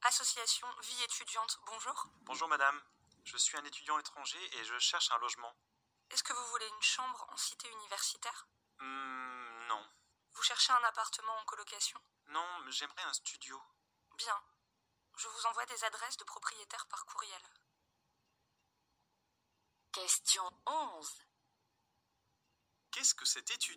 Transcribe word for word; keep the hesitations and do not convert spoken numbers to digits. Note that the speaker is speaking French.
Association Vie étudiante, bonjour. Bonjour madame, je suis un étudiant étranger et je cherche un logement. Est-ce que vous voulez une chambre en cité universitaire? Hmm, non. Vous cherchez un appartement en colocation? Non, j'aimerais un studio. Bien. Je vous envoie des adresses de propriétaires par courriel. Question onze. Qu'est-ce que cet étudiant veut ?